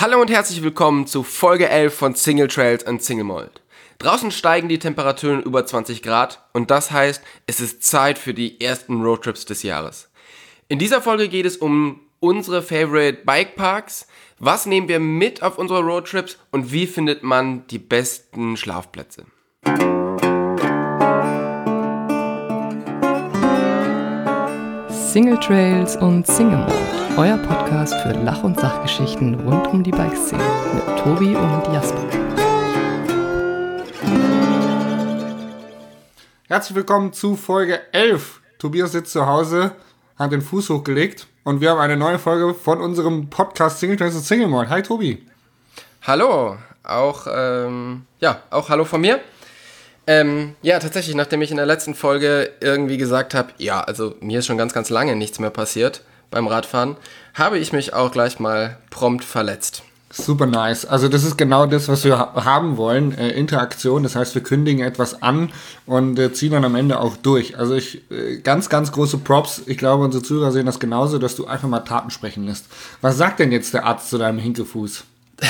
Hallo und herzlich willkommen zu Folge 11 von Single Trails and Single Malt. Draußen steigen die Temperaturen über 20 Grad und das heißt, es ist Zeit für die ersten Roadtrips des Jahres. In dieser Folge geht es um unsere Favorite Bikeparks, was nehmen wir mit auf unsere Roadtrips und wie findet man die besten Schlafplätze. Single Trails und Single Malt, euer Podcast für Lach- und Sachgeschichten rund um die Bikeszene mit Tobi und Jasper. Herzlich willkommen zu Folge 11. Tobias sitzt zu Hause, hat den Fuß hochgelegt und wir haben eine neue Folge von unserem Podcast Single Trails und Single Malt. Hi Tobi. Hallo, auch hallo von mir. Tatsächlich, nachdem ich in der letzten Folge irgendwie gesagt habe, also mir ist schon ganz, ganz lange nichts mehr passiert beim Radfahren, habe ich mich auch gleich mal prompt verletzt. Super nice. Also das ist genau das, was wir haben wollen, Interaktion. Das heißt, wir kündigen etwas an und ziehen dann am Ende auch durch. Also ganz, ganz große Props. Ich glaube, unsere Zuhörer sehen das genauso, dass du einfach mal Taten sprechen lässt. Was sagt denn jetzt der Arzt zu deinem Hinkefuß?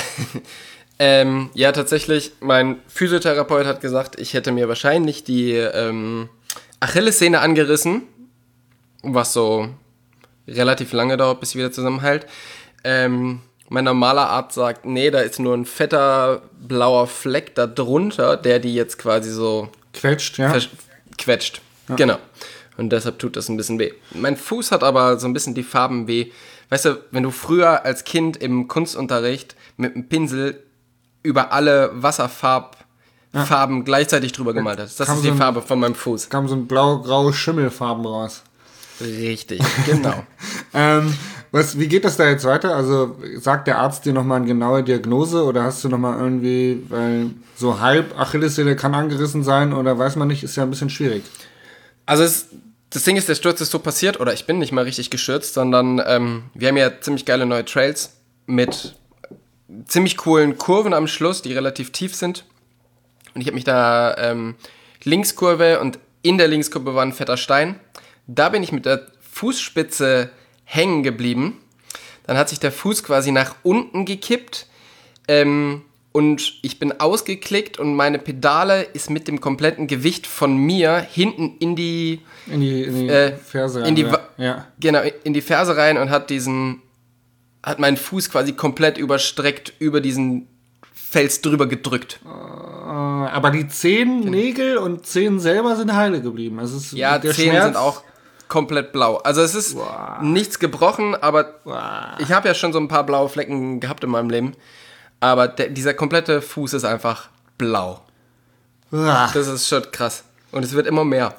Tatsächlich, mein Physiotherapeut hat gesagt, ich hätte mir wahrscheinlich die Achillessehne angerissen, was so relativ lange dauert, bis sie wieder zusammenhält. Mein normaler Arzt sagt, nee, da ist nur ein fetter blauer Fleck da drunter, der die jetzt quasi so quetscht, ja. Quetscht, ja. Genau. Und deshalb tut das ein bisschen weh. Mein Fuß hat aber so ein bisschen die Farben weh. Weißt du, wenn du früher als Kind im Kunstunterricht mit einem Pinsel über alle Wasserfarben gleichzeitig drüber gemalt hast. Das ist die Farbe von meinem Fuß. Kam so ein blau-graue Schimmelfarben raus. Richtig, genau. Wie geht das da jetzt weiter? Also sagt der Arzt dir nochmal eine genaue Diagnose oder hast du nochmal irgendwie, weil so halb Achillessehne kann angerissen sein oder weiß man nicht, ist ja ein bisschen schwierig. Also das Ding ist, der Sturz ist so passiert, oder ich bin nicht mal richtig gestürzt, sondern wir haben ja ziemlich geile neue Trails mit ziemlich coolen Kurven am Schluss, die relativ tief sind. Und ich habe mich da Linkskurve und in der Linkskurve war ein fetter Stein. Da bin ich mit der Fußspitze hängen geblieben. Dann hat sich der Fuß quasi nach unten gekippt und ich bin ausgeklickt und meine Pedale ist mit dem kompletten Gewicht von mir hinten in die Ferse rein. Genau, in die Ferse rein und hat meinen Fuß quasi komplett überstreckt über diesen Fels drüber gedrückt. Aber die Zehennägel und Zehen selber sind heile geblieben. Also der Zehen sind auch komplett blau. Also es ist nichts gebrochen, aber ich habe ja schon so ein paar blaue Flecken gehabt in meinem Leben. Aber dieser komplette Fuß ist einfach blau. Das ist schon krass. Und es wird immer mehr.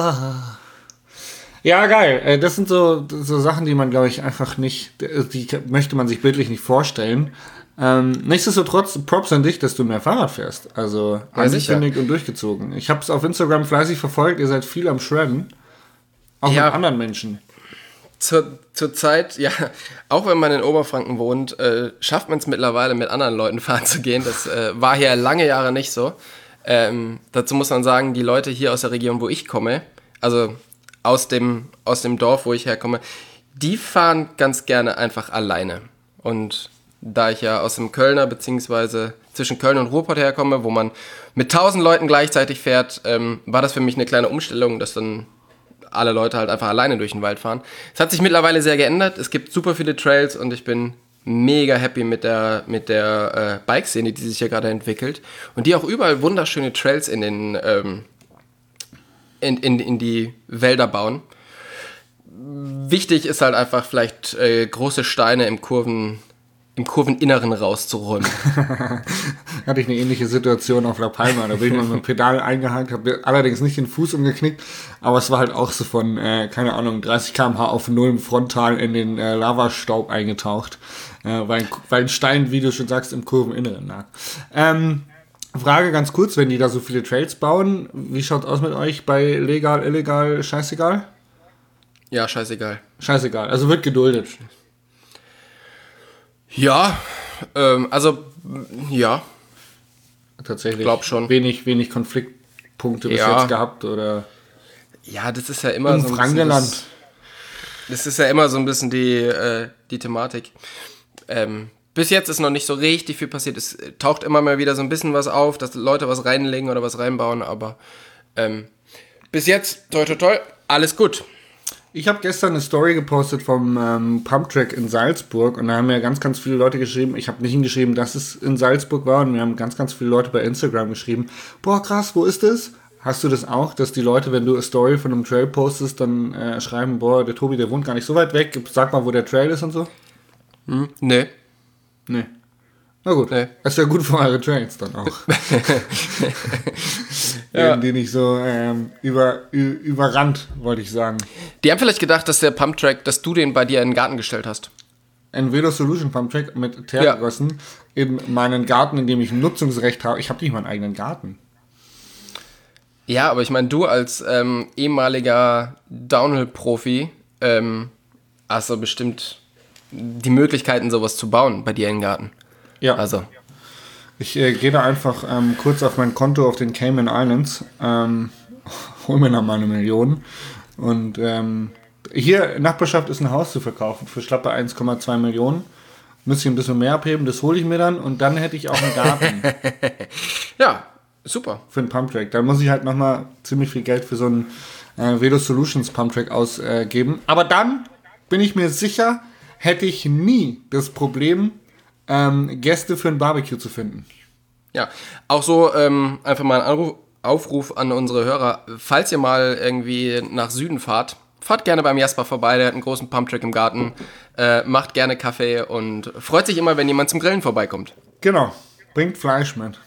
Ja, geil. Das sind so Sachen, die man, glaube ich, einfach nicht, die möchte man sich bildlich nicht vorstellen. Nichtsdestotrotz, Props an dich, dass du mehr Fahrrad fährst. Also angekündigt und durchgezogen. Ich habe es auf Instagram fleißig verfolgt, ihr seid viel am Shredden. Auch mit anderen Menschen. Zur Zeit, auch wenn man in Oberfranken wohnt, schafft man es mittlerweile mit anderen Leuten fahren zu gehen. Das war hier lange Jahre nicht so. Dazu muss man sagen, die Leute hier aus der Region, wo ich komme, also aus dem Dorf, wo ich herkomme, die fahren ganz gerne einfach alleine. Und da ich ja aus dem Kölner, beziehungsweise zwischen Köln und Ruhrpott herkomme, wo man mit 1000 Leuten gleichzeitig fährt, war das für mich eine kleine Umstellung, dass dann alle Leute halt einfach alleine durch den Wald fahren. Es hat sich mittlerweile sehr geändert. Es gibt super viele Trails und ich bin mega happy mit der Bike-Szene, die sich hier gerade entwickelt. Und die auch überall wunderschöne Trails in die Wälder bauen. Wichtig ist halt einfach vielleicht große Steine im Kurveninneren rauszuräumen. Hatte ich eine ähnliche Situation auf La Palma. Da bin ich mal mit dem Pedal eingehakt, habe allerdings nicht den Fuß umgeknickt, aber es war halt auch so von, 30 km/h auf 0 frontal in den Lavastaub eingetaucht, weil ein Stein, wie du schon sagst, im Kurveninneren lag. Frage ganz kurz, wenn die da so viele Trails bauen, wie schaut's aus mit euch bei legal, illegal, scheißegal? Ja, scheißegal. Scheißegal, also wird geduldet. Ja, Tatsächlich. Ich glaube schon. Wenig Konfliktpunkte bis jetzt gehabt, oder? Ja, das ist ja immer so ein bisschen das ist ja immer so ein bisschen die Thematik. bis jetzt ist noch nicht so richtig viel passiert. Es taucht immer mal wieder so ein bisschen was auf, dass Leute was reinlegen oder was reinbauen, aber bis jetzt, toi toi toi, alles gut. Ich habe gestern eine Story gepostet vom Pumptrack in Salzburg und da haben mir ganz, ganz viele Leute geschrieben, ich habe nicht hingeschrieben, dass es in Salzburg war und mir haben ganz, ganz viele Leute bei Instagram geschrieben, boah krass, wo ist das? Hast du das auch, dass die Leute, wenn du eine Story von einem Trail postest, dann schreiben, boah, der Tobi, der wohnt gar nicht so weit weg, sag mal, wo der Trail ist und so? Nee. Na gut, Nee. das ist ja gut für eure Trails dann auch. Ja. Die nicht so überrannt, wollte ich sagen. Die haben vielleicht gedacht, dass der Pumptrack, dass du den bei dir in den Garten gestellt hast. Ein Velo Solution Pumptrack mit Teergegossen in meinen Garten, in dem ich ein Nutzungsrecht habe. Ich habe nicht meinen eigenen Garten. Ja, aber ich meine, du als ehemaliger Downhill-Profi hast du bestimmt die Möglichkeiten, sowas zu bauen bei dir im Garten. Ja. Also. Ich gehe da einfach kurz auf mein Konto auf den Cayman Islands, hol mir noch mal 1 Million und hier in Nachbarschaft ist ein Haus zu verkaufen für schlappe 1,2 Millionen. Müsste ich ein bisschen mehr abheben, das hole ich mir dann und dann hätte ich auch einen Garten. Ja, super. Für einen Pumptrack. Dann muss ich halt nochmal ziemlich viel Geld für so einen Velo Solutions Pumptrack ausgeben. Aber dann bin ich mir sicher, hätte ich nie das Problem, Gäste für ein Barbecue zu finden. Ja, auch so einfach mal ein Aufruf an unsere Hörer. Falls ihr mal irgendwie nach Süden fahrt gerne beim Jasper vorbei, der hat einen großen Pumptrack im Garten, macht gerne Kaffee und freut sich immer, wenn jemand zum Grillen vorbeikommt. Genau, bringt Fleisch mit.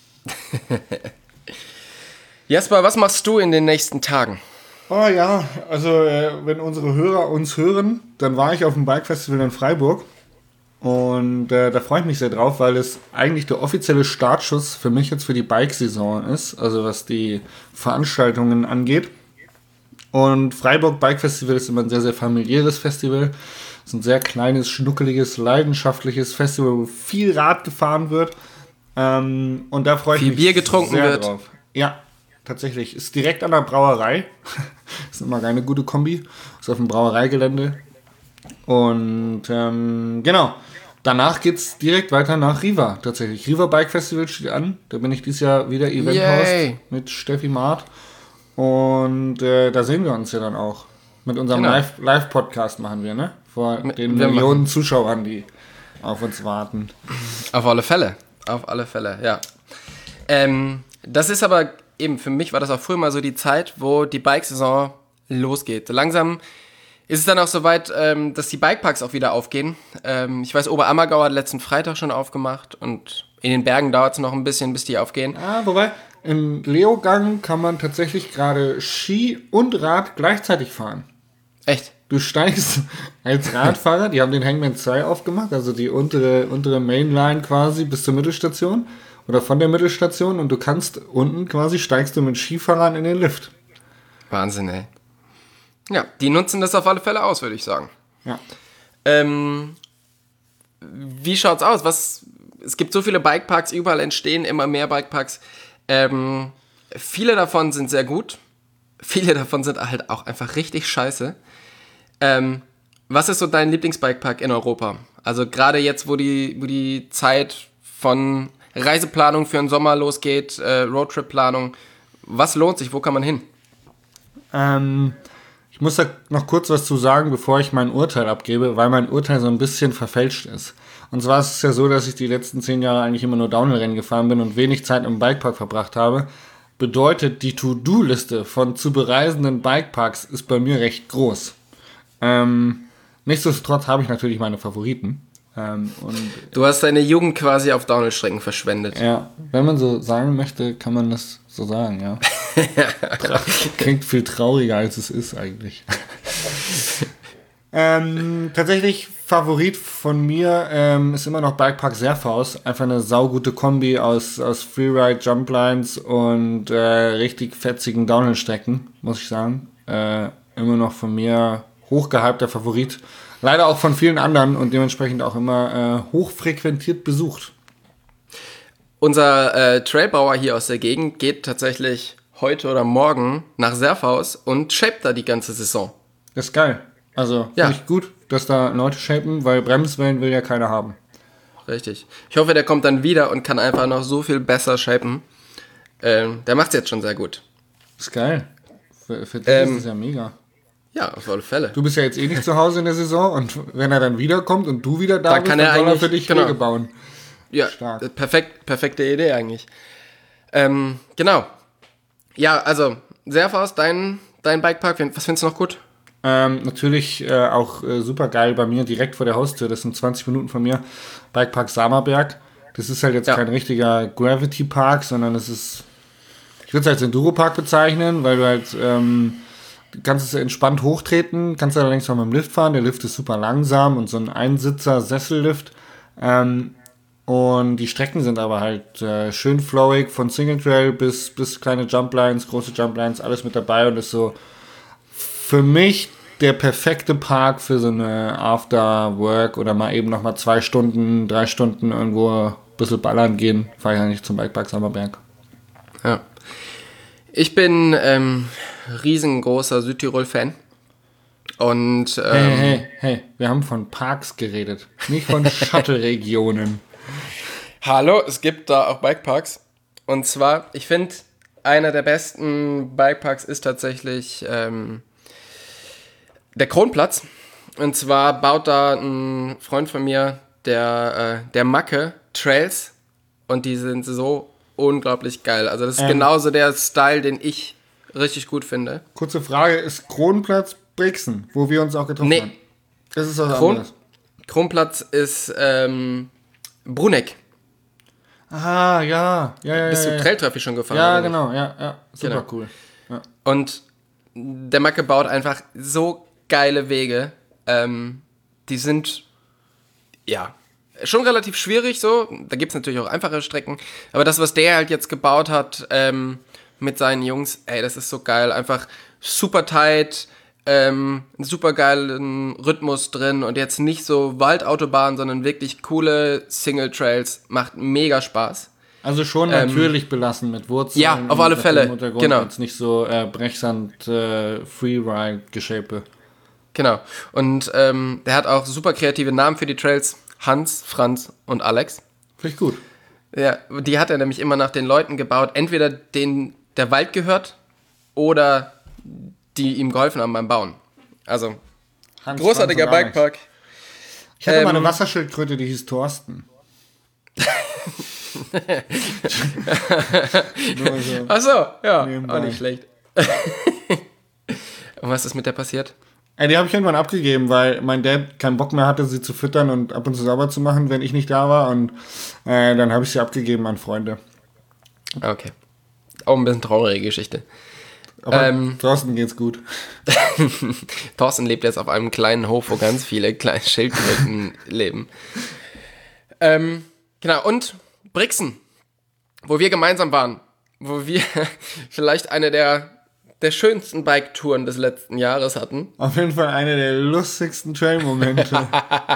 Jasper, was machst du in den nächsten Tagen? Oh ja, also wenn unsere Hörer uns hören, dann war ich auf dem Bike Festival in Freiburg und da freue ich mich sehr drauf, weil es eigentlich der offizielle Startschuss für mich jetzt für die Bike-Saison ist, also was die Veranstaltungen angeht. Und Freiburg Bike Festival ist immer ein sehr, sehr familiäres Festival. Es ist ein sehr kleines, schnuckeliges, leidenschaftliches Festival, wo viel Rad gefahren wird. Und da freue ich mich viel Bier getrunken sehr wird. drauf. Ja, tatsächlich. Ist direkt an der Brauerei. Ist immer eine gute Kombi. Ist auf dem Brauereigelände. Und genau. Danach geht's direkt weiter nach Riva. Tatsächlich. Riva Bike Festival steht an. Da bin ich dieses Jahr wieder Event-Host mit Steffi Maat. Und da sehen wir uns ja dann auch. Mit unserem Genau. Live-Podcast machen wir, ne? Vor den Millionen Zuschauern, die auf uns warten. Auf alle Fälle, ja. Das ist aber eben, für mich war das auch früher mal so die Zeit, wo die Bike-Saison losgeht. So langsam ist es dann auch soweit, dass die Bikeparks auch wieder aufgehen. Ich weiß, Oberammergau hat letzten Freitag schon aufgemacht und in den Bergen dauert es noch ein bisschen, bis die aufgehen. Wobei, im Leogang kann man tatsächlich gerade Ski und Rad gleichzeitig fahren. Echt? Du steigst als Radfahrer, die haben den Hangman 2 aufgemacht, also die untere Mainline quasi bis zur Mittelstation oder von der Mittelstation und du kannst unten quasi, steigst du mit Skifahrern in den Lift. Wahnsinn, ey. Ja, die nutzen das auf alle Fälle aus, würde ich sagen. Ja. Wie schaut's aus? Es gibt so viele Bikeparks, überall entstehen immer mehr Bikeparks. Viele davon sind sehr gut. Viele davon sind halt auch einfach richtig scheiße. Was ist so dein Lieblingsbikepark in Europa? Also gerade jetzt, wo die Zeit von Reiseplanung für den Sommer losgeht, Roadtrip-Planung. Was lohnt sich? Wo kann man hin? Ich muss da noch kurz was zu sagen, bevor ich mein Urteil abgebe, weil mein Urteil so ein bisschen verfälscht ist. Und zwar ist es ja so, dass ich die letzten 10 Jahre eigentlich immer nur Downhill-Rennen gefahren bin und wenig Zeit im Bikepark verbracht habe. Bedeutet, die To-Do-Liste von zu bereisenden Bikeparks ist bei mir recht groß. Nichtsdestotrotz habe ich natürlich meine Favoriten. Und du hast deine Jugend quasi auf Downhill-Strecken verschwendet. Ja, wenn man so sagen möchte, kann man das so sagen, ja. Klingt viel trauriger, als es ist eigentlich. Tatsächlich Favorit von mir ist immer noch Bikepark Serfaus. Einfach eine saugute Kombi aus Freeride, Jumplines und richtig fetzigen Downhill-Strecken, muss ich sagen. Immer noch von mir hochgehypter Favorit. Leider auch von vielen anderen und dementsprechend auch immer hochfrequentiert besucht. Unser Trailbauer hier aus der Gegend geht tatsächlich heute oder morgen nach Serfaus und shaped da die ganze Saison. Das ist geil. Also finde ich gut, dass da Leute shapen, weil Bremswellen will ja keiner haben. richtig. Ich hoffe, der kommt dann wieder und kann einfach noch so viel besser shapen. Der macht's jetzt schon sehr gut. Ist geil. Für dich ist es ja mega. Ja, auf alle Fälle. Du bist ja jetzt eh nicht zu Hause in der Saison und wenn er dann wiederkommt und du wieder da Dann bist, kann dann er soll er eigentlich- für dich genau. Wege bauen. Ja, Stark. perfekte Idee eigentlich. Genau. Ja, also, Serfaus, dein Bikepark, was findest du noch gut? Natürlich auch super geil bei mir, direkt vor der Haustür. Das sind 20 Minuten von mir. Bikepark Samerberg. Das ist halt jetzt kein richtiger Gravity Park, sondern es ist, ich würde es als Enduro-Park bezeichnen, weil du halt, du kannst es entspannt hochtreten, kannst allerdings auch mit dem Lift fahren. Der Lift ist super langsam und so ein Einsitzer-Sessellift. Und die Strecken sind aber halt schön flowig, von Single Trail bis kleine Jumplines, große Jumplines, alles mit dabei und ist so für mich der perfekte Park für so eine After-Work oder mal eben nochmal 2 Stunden, 3 Stunden irgendwo ein bisschen ballern gehen, fahre ich eigentlich zum Bikepark Samerberg. Ja. Ich bin riesengroßer Südtirol-Fan. Und Hey, wir haben von Parks geredet, nicht von Shuttle-Regionen. hallo, es gibt da auch Bikeparks. Und zwar, ich finde, einer der besten Bikeparks ist tatsächlich der Kronplatz. Und zwar baut da ein Freund von mir, der Macke, Trails. Und die sind so unglaublich geil. Also das ist genauso der Style, den ich richtig gut finde. Kurze Frage, ist Kronplatz Brixen, wo wir uns auch getroffen haben? Das ist was anderes. Kronplatz ist Bruneck. Ah, ja. Bist du Trailtraffic schon gefahren? Ja, oder nicht? genau, ja. Super Genau. cool. Ja. Und der Macke baut einfach so geile Wege. Die sind, ja, schon relativ schwierig so. Da gibt es natürlich auch einfache Strecken. Aber das, was der halt jetzt gebaut hat mit seinen Jungs, ey, das ist so geil. Einfach super tight, einen super geilen Rhythmus drin und jetzt nicht so Waldautobahn, sondern wirklich coole Single Trails. Macht mega Spaß. Also schon natürlich belassen mit Wurzeln. Ja, auf alle mit Fälle, dem Untergrund, genau. Jetzt nicht so Brechsand, Freeride-Geschäpe. Genau. Und der hat auch super kreative Namen für die Trails. Hans, Franz und Alex. Finde ich gut. Ja, die hat er nämlich immer nach den Leuten gebaut. Entweder denen der Wald gehört oder die ihm geholfen haben beim Bauen. Also, Hans, großartiger Franz und Alex. Bikepark. Ich hatte mal eine Wasserschildkröte, die hieß Thorsten. Nur so. Ach so, ja, Nebenbei. auch nicht schlecht. Und was ist mit der passiert? Die habe ich irgendwann abgegeben, weil mein Dad keinen Bock mehr hatte, sie zu füttern und ab und zu sauber zu machen, wenn ich nicht da war. Und dann habe ich sie abgegeben an Freunde. Okay. Auch ein bisschen traurige Geschichte. Aber Thorsten geht's gut. Thorsten lebt jetzt auf einem kleinen Hof, wo ganz viele kleine Schildkröten leben. Genau, und Brixen, wo wir gemeinsam waren, wo wir vielleicht eine der schönsten Bike-Touren des letzten Jahres hatten. Auf jeden Fall einer der lustigsten Trail-Momente.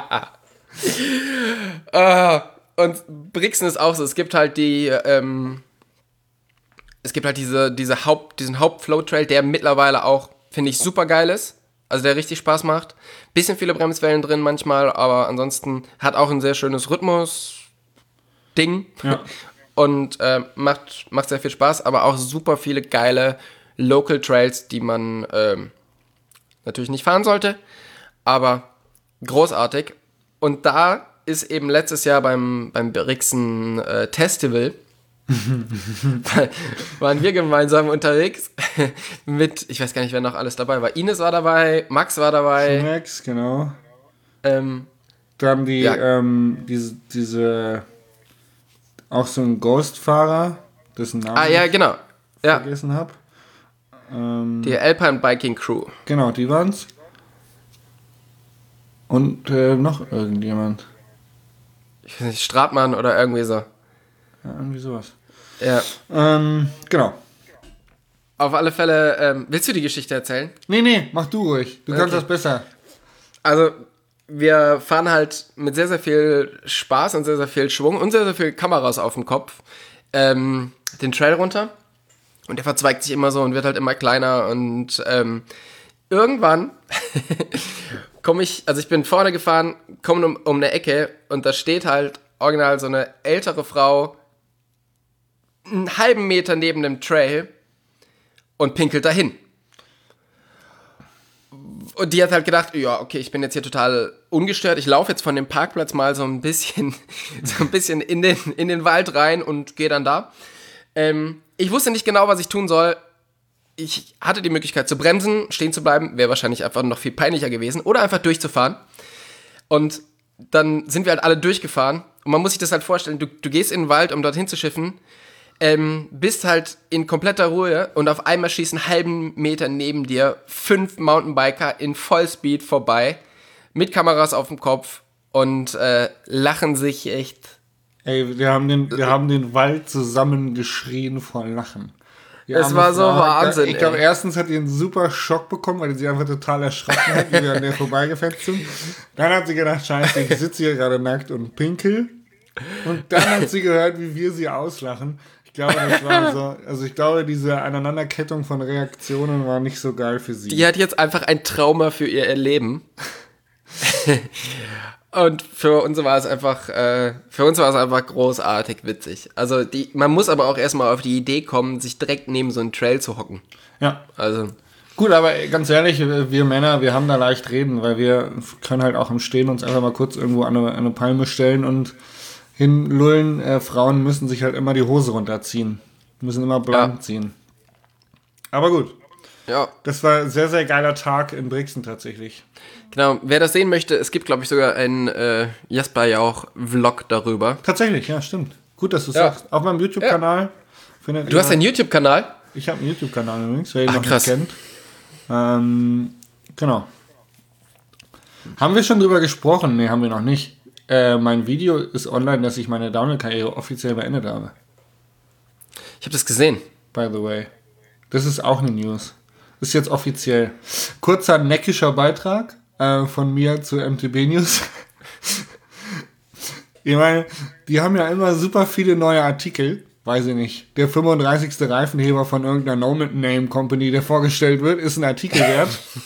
Und Brixen ist auch so, es gibt halt diesen Hauptflow-Trail, der mittlerweile auch, finde ich, super geil ist. Also der richtig Spaß macht. Bisschen viele Bremswellen drin manchmal, aber ansonsten hat auch ein sehr schönes Rhythmus-Ding. Ja. Und macht sehr viel Spaß, aber auch super viele geile Local Trails, die man natürlich nicht fahren sollte, aber großartig. Und da ist eben letztes Jahr beim Brixen Festival waren wir gemeinsam unterwegs mit, ich weiß gar nicht, wer noch alles dabei war. Ines war dabei, Max war dabei. Max, genau. Ähm, Dann diese auch so ein Ghost-Fahrer, dessen Namen ja, genau. Ja, vergessen habe. die Alpine Biking Crew. Genau, die waren's. Und noch irgendjemand. Ich weiß nicht, Stratmann oder irgendwie so. Ja, irgendwie sowas. Ja. Genau. Auf alle Fälle, willst du die Geschichte erzählen? Nee, mach du ruhig. Du kannst Okay. das besser. Also, wir fahren halt mit sehr, sehr viel Spaß und sehr, sehr viel Schwung und sehr, sehr viel Kameras auf dem Kopf den Trail runter. Und der verzweigt sich immer so und wird halt immer kleiner. Und irgendwann ich bin vorne gefahren, komme um eine Ecke und da steht halt original so eine ältere Frau einen halben Meter neben dem Trail und pinkelt dahin. Und die hat halt gedacht, ja, okay, ich bin jetzt hier total ungestört. Ich laufe jetzt von dem Parkplatz mal so ein bisschen in den Wald rein und gehe dann da. Ich wusste nicht genau, was ich tun soll. Ich hatte die Möglichkeit zu bremsen, stehen zu bleiben, wäre wahrscheinlich einfach noch viel peinlicher gewesen. Oder einfach durchzufahren. Und dann sind wir halt alle durchgefahren. Und man muss sich das halt vorstellen, du gehst in den Wald, um dorthin zu schiffen, bist halt in kompletter Ruhe und auf einmal schießen einen halben Meter neben dir 5 Mountainbiker in Vollspeed vorbei, mit Kameras auf dem Kopf und lachen sich echt. Ey, wir haben den Wald zusammengeschrien vor Lachen. Es war so Wahnsinn. Ich glaube, erstens hat die einen super Schock bekommen, weil sie einfach total erschrocken hat, wie wir an der vorbeigefetzt sind. Dann hat sie gedacht, scheiße, ich sitze hier gerade nackt und pinkel. Und dann hat sie gehört, wie wir sie auslachen. Ich glaube, das war so, also ich glaube, diese Aneinanderkettung von Reaktionen war nicht so geil für sie. Die hat jetzt einfach ein Trauma für ihr Leben. Und für uns war es einfach großartig witzig. Also man muss aber auch erstmal auf die Idee kommen, sich direkt neben so einen Trail zu hocken. Ja. Also. Gut, aber ganz ehrlich, wir Männer, wir haben da leicht reden, weil wir können halt auch im Stehen uns einfach mal kurz irgendwo an eine Palme stellen und hinlullen. Frauen müssen sich halt immer die Hose runterziehen. Müssen immer blank ziehen. Aber gut. Ja. Das war ein sehr, sehr geiler Tag in Brixen tatsächlich. Genau, wer das sehen möchte, es gibt, glaube ich, sogar einen Jasper Jauch-Vlog darüber. Tatsächlich, ja, stimmt. Gut, dass du sagst. Auf meinem YouTube-Kanal. Ja. Du hast einen YouTube-Kanal? Ich habe einen YouTube-Kanal übrigens, wer ihn noch nicht kennt. Genau. Haben wir schon drüber gesprochen? Nee, haben wir noch nicht. Mein Video ist online, dass ich meine Downhill-Karriere offiziell beendet habe. Ich habe das gesehen. By the way. Das ist auch eine News. Ist jetzt offiziell. Kurzer neckischer Beitrag von mir zu MTB News. Ich meine, die haben ja immer super viele neue Artikel. Weiß ich nicht. Der 35. Reifenheber von irgendeiner No-Name-Company, der vorgestellt wird, ist ein Artikel wert.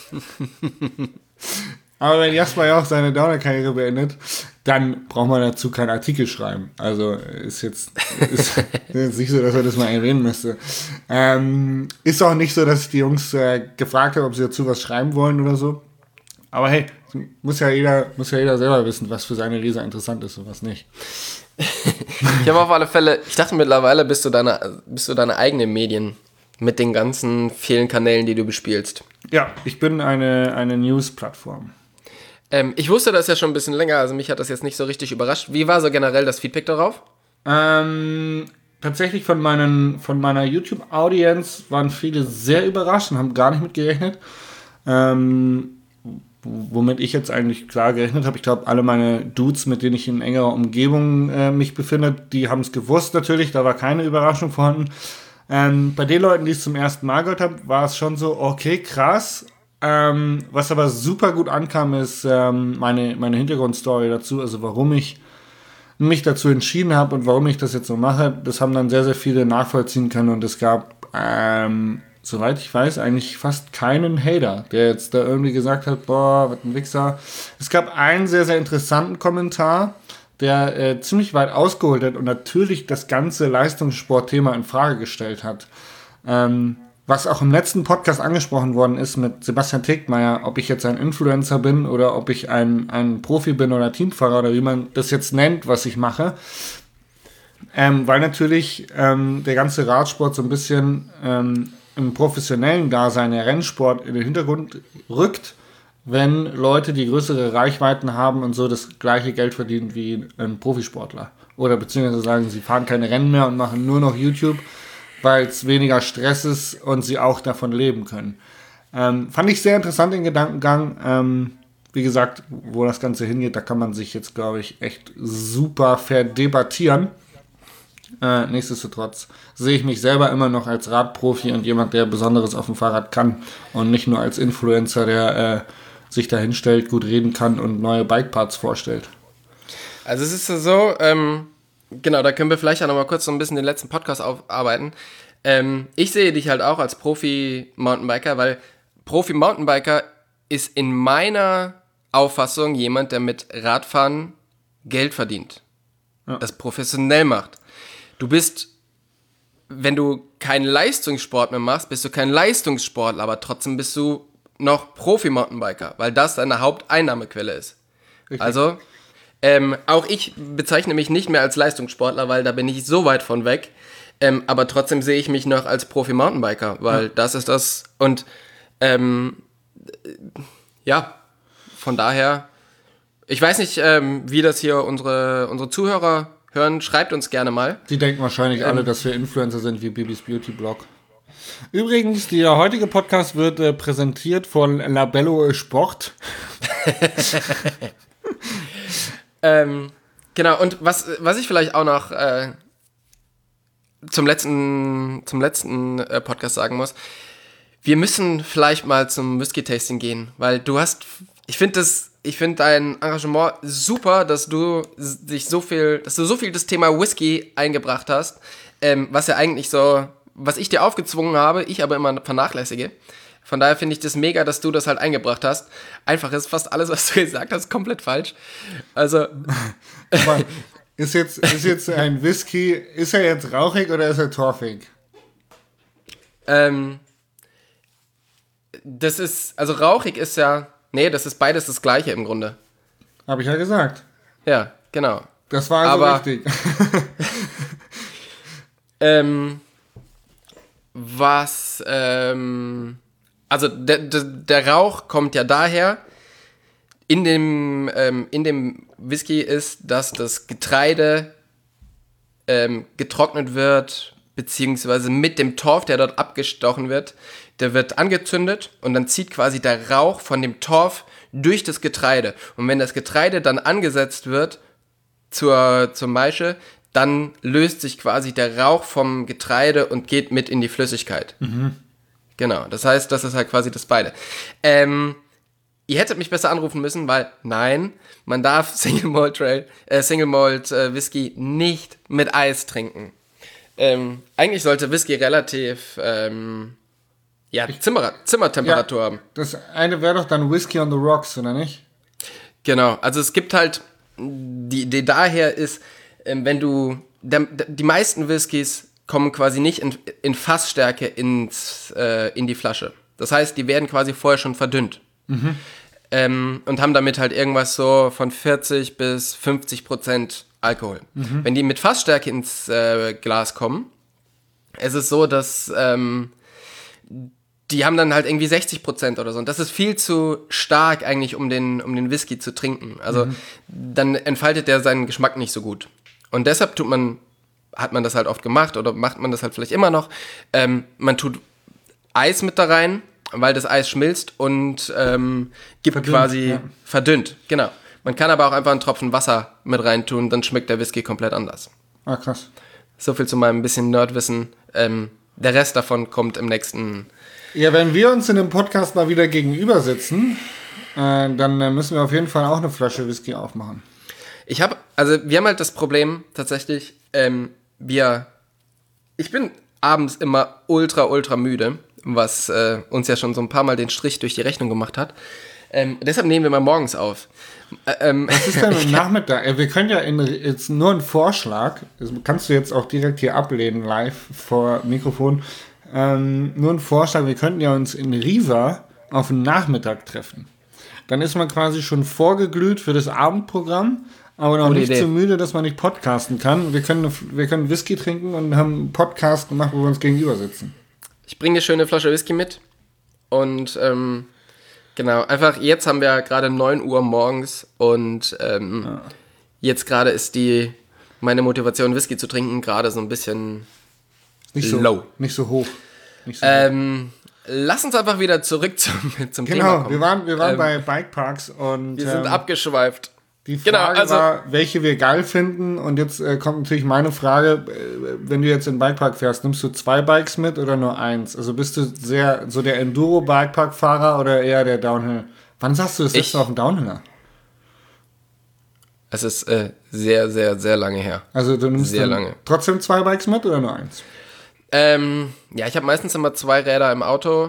Aber wenn Jasper ja auch seine Downhill-Karriere beendet, dann braucht man dazu keinen Artikel schreiben. Also ist jetzt nicht so, dass er das mal erwähnen müsste. Ist auch nicht so, dass ich die Jungs gefragt habe, ob sie dazu was schreiben wollen oder so. Aber hey, muss ja jeder selber wissen, was für seine Leser interessant ist und was nicht. Ich habe auf alle Fälle, ich dachte mittlerweile bist du deine eigenen Medien mit den ganzen vielen Kanälen, die du bespielst. Ja, ich bin eine News-Plattform. Ich wusste das ja schon ein bisschen länger, also mich hat das jetzt nicht so richtig überrascht. Wie war so generell das Feedback darauf? Tatsächlich von meiner YouTube-Audience waren viele sehr überrascht und haben gar nicht mit gerechnet. Womit ich jetzt eigentlich klar gerechnet habe. Ich glaube, alle meine Dudes, mit denen ich in engerer Umgebung mich befinde, die haben es gewusst natürlich, da war keine Überraschung vorhanden. Bei den Leuten, die es zum ersten Mal gehört haben, war es schon so, okay, krass. Was aber super gut ankam, ist meine Hintergrundstory dazu, also warum ich mich dazu entschieden habe und warum ich das jetzt so mache. Das haben dann sehr, sehr viele nachvollziehen können und es gab, soweit ich weiß, eigentlich fast keinen Hater, der jetzt da irgendwie gesagt hat, boah, was ein Wichser. Es gab einen sehr, sehr interessanten Kommentar, der ziemlich weit ausgeholt hat und natürlich das ganze Leistungssportthema in Frage gestellt hat. Was auch im letzten Podcast angesprochen worden ist mit Sebastian Tegtmeier, ob ich jetzt ein Influencer bin oder ob ich ein Profi bin oder Teamfahrer oder wie man das jetzt nennt, was ich mache. Weil natürlich der ganze Radsport so ein bisschen im professionellen Dasein der Rennsport in den Hintergrund rückt, wenn Leute, die größere Reichweiten haben und so das gleiche Geld verdienen wie ein Profisportler. Oder beziehungsweise sagen, sie fahren keine Rennen mehr und machen nur noch YouTube, weil es weniger Stress ist und sie auch davon leben können. Fand ich sehr interessant, den Gedankengang. Wie gesagt, wo das Ganze hingeht, da kann man sich jetzt, glaube ich, echt super verdebattieren. Nichtsdestotrotz sehe ich mich selber immer noch als Radprofi und jemand, der Besonderes auf dem Fahrrad kann und nicht nur als Influencer, der sich da hinstellt, gut reden kann und neue Bikeparts vorstellt. Also es ist so, genau, da können wir vielleicht auch noch mal kurz so ein bisschen den letzten Podcast aufarbeiten. Ich sehe dich halt auch als Profi-Mountainbiker, weil Profi-Mountainbiker ist in meiner Auffassung jemand, der mit Radfahren Geld verdient. das professionell macht. Du bist, wenn du keinen Leistungssport mehr machst, bist du kein Leistungssportler, aber trotzdem bist du noch Profi-Mountainbiker, weil das deine Haupteinnahmequelle ist. Richtig. Also, auch ich bezeichne mich nicht mehr als Leistungssportler, weil da bin ich so weit von weg. Aber trotzdem sehe ich mich noch als Profi-Mountainbiker, weil das ist das. Und von daher, ich weiß nicht, wie das hier unsere Zuhörer hören. Schreibt uns gerne mal. Die denken wahrscheinlich alle, dass wir Influencer sind wie Bibis Beauty Blog. Übrigens, der heutige Podcast wird präsentiert von Labello Sport. Genau, und was ich vielleicht auch noch zum letzten Podcast sagen muss, wir müssen vielleicht mal zum Whisky-Tasting gehen, weil ich finde dein Engagement super, dass du so viel das Thema Whisky eingebracht hast, was ja eigentlich so, was ich dir aufgezwungen habe, ich aber immer vernachlässige. Von daher finde ich das mega, dass du das halt eingebracht hast. Einfach ist fast alles, was du gesagt hast, komplett falsch. Also. Ist jetzt ein Whisky, ist er jetzt rauchig oder ist er torfig? Das ist, also rauchig ist ja, das ist beides das Gleiche im Grunde. Habe ich ja gesagt. Ja, genau. Das war also richtig. Also der Rauch kommt ja daher, in dem Whisky ist, dass das Getreide getrocknet wird, beziehungsweise mit dem Torf, der dort abgestochen wird, der wird angezündet und dann zieht quasi der Rauch von dem Torf durch das Getreide. Und wenn das Getreide dann angesetzt wird zur Maische, dann löst sich quasi der Rauch vom Getreide und geht mit in die Flüssigkeit. Mhm. Genau, das heißt, das ist halt quasi das beide. Ihr hättet mich besser anrufen müssen, weil nein, man darf Single Malt Whisky nicht mit Eis trinken. Eigentlich sollte Whisky relativ Zimmertemperatur haben. Das eine wäre doch dann Whisky on the Rocks, oder nicht? Genau, also es gibt halt, die Idee daher ist, wenn du, die meisten Whiskys kommen quasi nicht in Fassstärke in die Flasche. Das heißt, die werden quasi vorher schon verdünnt. Mhm. Und haben damit halt irgendwas so von 40 bis 50% Alkohol. Mhm. Wenn die mit Fassstärke ins Glas kommen, es ist so, dass die haben dann halt irgendwie 60% oder so. Und das ist viel zu stark eigentlich, um den Whisky zu trinken. Also dann entfaltet der seinen Geschmack nicht so gut. Und deshalb hat man das halt oft gemacht oder macht man das halt vielleicht immer noch. Man tut Eis mit da rein, weil das Eis schmilzt und verdünnt, genau. Man kann aber auch einfach einen Tropfen Wasser mit reintun, dann schmeckt der Whisky komplett anders. Ah, krass. So viel zu meinem bisschen Nerdwissen. Der Rest davon kommt im nächsten... Ja, wenn wir uns in dem Podcast mal wieder gegenüber sitzen, dann müssen wir auf jeden Fall auch eine Flasche Whisky aufmachen. Wir haben halt das Problem, tatsächlich, ich bin abends immer ultra müde, was uns ja schon so ein paar Mal den Strich durch die Rechnung gemacht hat. Deshalb nehmen wir mal morgens auf. Was ist denn am Nachmittag? Wir können ja jetzt nur einen Vorschlag, das kannst du jetzt auch direkt hier ablehnen, live vor Mikrofon, nur einen Vorschlag, wir könnten ja uns in Riva auf den Nachmittag treffen. Dann ist man quasi schon vorgeglüht für das Abendprogramm, aber noch nicht so müde, dass man nicht podcasten kann. Wir können Whisky trinken und haben einen Podcast gemacht, wo wir uns gegenüber sitzen. Ich bringe eine schöne Flasche Whisky mit und genau, einfach jetzt haben wir gerade 9 Uhr morgens und jetzt gerade ist meine Motivation, Whisky zu trinken, gerade so ein bisschen low. Nicht so hoch. Lass uns einfach wieder zurück zum Thema kommen. Genau, wir waren bei Bikeparks und wir sind abgeschweift. Die Frage war, welche wir geil finden, und jetzt kommt natürlich meine Frage, wenn du jetzt in den Bikepark fährst, nimmst du 2 Bikes mit oder nur 1? Also bist du sehr so der Enduro-Bikepark-Fahrer oder eher der Downhill? Wann sagst du das letzte auf dem Downhiller? Es ist sehr, sehr, sehr lange her. Also du nimmst trotzdem 2 Bikes mit oder nur 1? Ja, ich habe meistens immer 2 Räder im Auto,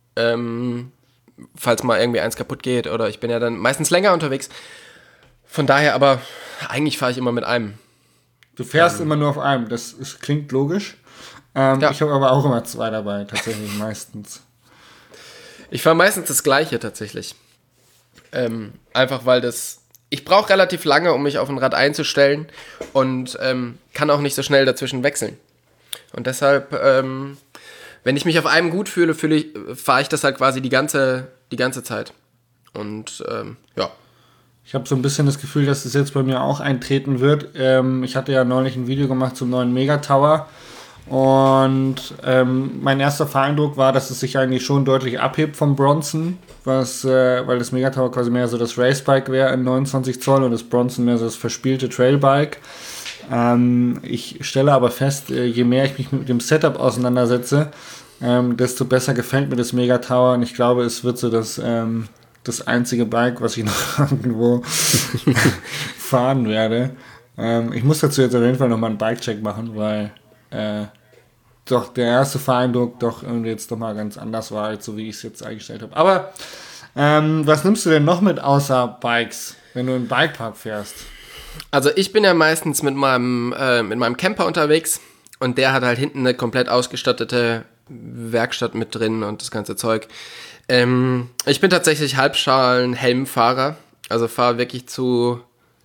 falls mal irgendwie eins kaputt geht, oder ich bin ja dann meistens länger unterwegs. Von daher aber, eigentlich fahre ich immer mit einem. Du fährst immer nur auf einem, klingt logisch. Ja. Ich habe aber auch immer 2 dabei, tatsächlich meistens. Ich fahre meistens das Gleiche tatsächlich. Einfach weil ich brauche relativ lange, um mich auf ein Rad einzustellen und kann auch nicht so schnell dazwischen wechseln. Und deshalb, wenn ich mich auf einem gut fühle, fahre ich das halt quasi die ganze Zeit. Und ja. Ich habe so ein bisschen das Gefühl, dass das jetzt bei mir auch eintreten wird. Ich hatte ja neulich ein Video gemacht zum neuen Megatower. Und mein erster Fahreindruck war, dass es sich eigentlich schon deutlich abhebt vom Bronson, weil das Megatower quasi mehr so das Racebike wäre in 29 Zoll und das Bronson mehr so das verspielte Trailbike. Ich stelle aber fest, je mehr ich mich mit dem Setup auseinandersetze, desto besser gefällt mir das Megatower und ich glaube, es wird so das einzige Bike, was ich noch irgendwo fahren werde. Ich muss dazu jetzt auf jeden Fall nochmal einen Bike-Check machen, weil doch der erste Fahreindruck doch irgendwie jetzt doch mal ganz anders war, als so wie ich es jetzt eingestellt habe. Aber was nimmst du denn noch mit außer Bikes, wenn du in den Bikepark fährst? Also ich bin ja meistens mit meinem Camper unterwegs und der hat halt hinten eine komplett ausgestattete Werkstatt mit drin und das ganze Zeug. Ich bin tatsächlich Halbschalen-Helmfahrer, also fahre wirklich zu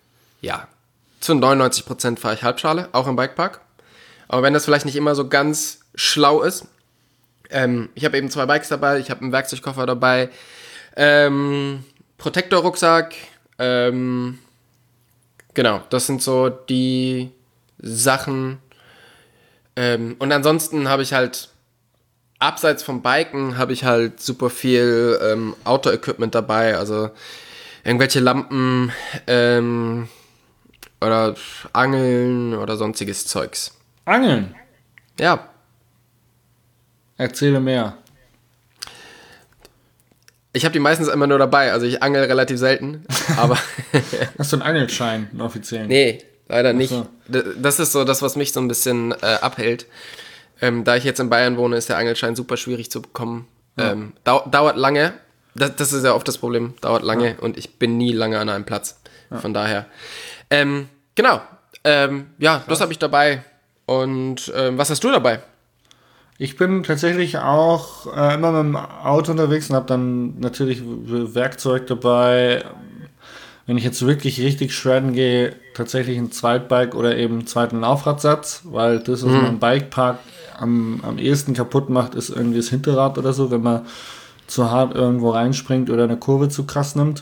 99% fahre ich Halbschale, auch im Bikepark. Aber wenn das vielleicht nicht immer so ganz schlau ist, ich habe eben 2 Bikes dabei, ich habe einen Werkzeugkoffer dabei, Protektor-Rucksack, genau, das sind so die Sachen. Und ansonsten habe ich halt, abseits vom Biken, habe ich halt super viel Outdoor-Equipment dabei, also irgendwelche Lampen oder Angeln oder sonstiges Zeugs. Angeln? Ja. Erzähle mehr. Ich habe die meistens immer nur dabei, also ich angel relativ selten, aber... Hast du einen Angelschein, einen offiziellen? Nee, leider nicht. So. Das ist so das, was mich so ein bisschen abhält. Da ich jetzt in Bayern wohne, ist der Angelschein super schwierig zu bekommen. Ja. Dauert lange. Das ist ja oft das Problem. Dauert lange und ich bin nie lange an einem Platz. Ja. Von daher. Genau. Das habe ich dabei. Und was hast du dabei? Ich bin tatsächlich auch immer mit dem Auto unterwegs und habe dann natürlich Werkzeug dabei. Wenn ich jetzt wirklich richtig shredden gehe, tatsächlich ein Zweitbike oder eben einen zweiten Laufradsatz, weil das, was man im Bikepark am ehesten kaputt macht, ist irgendwie das Hinterrad oder so, wenn man zu hart irgendwo reinspringt oder eine Kurve zu krass nimmt.